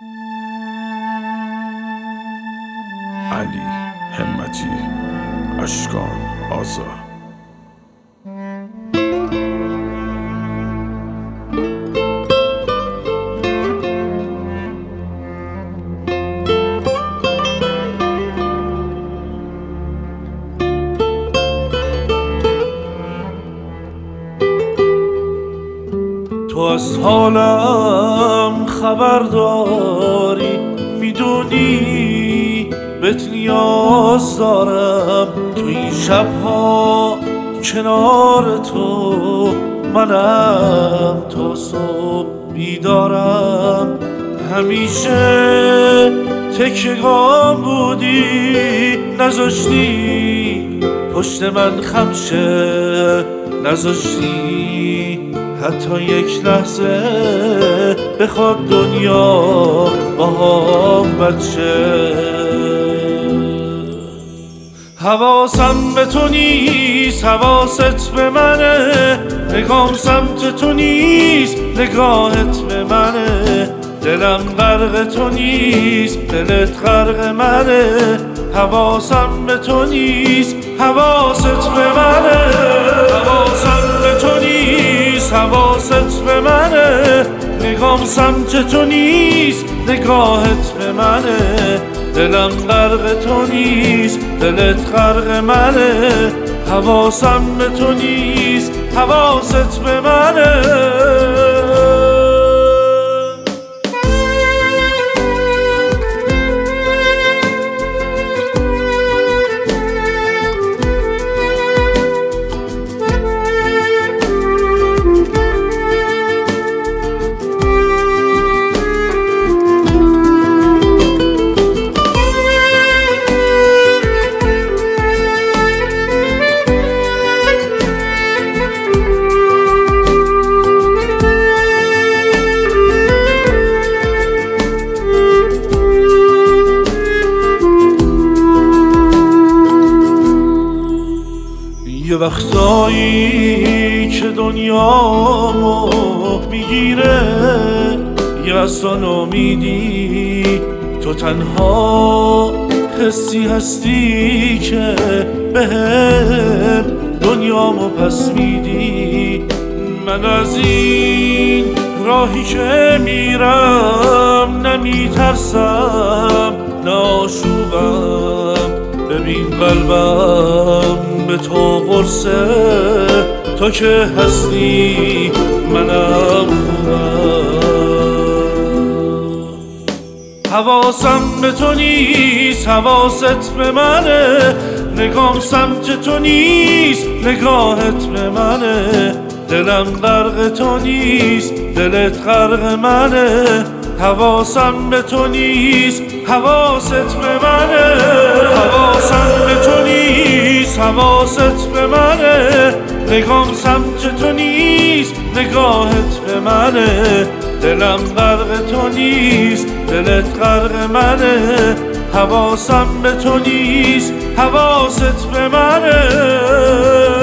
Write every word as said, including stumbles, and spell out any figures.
علی همتی، اشکان آزاد. تو از حالم خبر داری، میدونی بهت نیاز دارم. تو این شبها کنار تو منم تا صبح بیدارم. همیشه تکیه‌گام بودی، نذاشتی پشت من خم شه، نذاشتی حتی یک لحظه بخواد دنیا با هم بچه. حواسم به تو نیست، حواست به منه. نگام سمت تو نیست، نگاهت به منه. دلم غرق تو نیست، دلت غرق منه. حواسم به تو نیست، حواست به منه. حواسم به تو نیست، حواست به منه. نگام سمت تو نیست، نگاهت به منه. دلم غرق تو نیست، دلت غرق منه. حواسم به تو نیست، حواست به منه. یه وقتایی که دنیامو میگیره یه اصلا امیدی، تو تنها حسی هستی که بهم دنیامو پس میدی. من از این راهی که میرم نمیترسم، ناشوبم. ببین قلبم به تو قرصه، تو که هستی منم خوبم. حواسم به تو نیست، حواست به منه. نگام سمت تو نیست، نگاهت به منه. دلم غرق تو نیست، دلت غرق منه. حواسم به تو نیست، حواست به منه. حواسم به تو نیست، حواست به منه. نگام سمت تو نیست، نگاهت به منه. دلم غرق تو نیست، دلت غرق منه. حواسم به تو نیست، حواست به منه.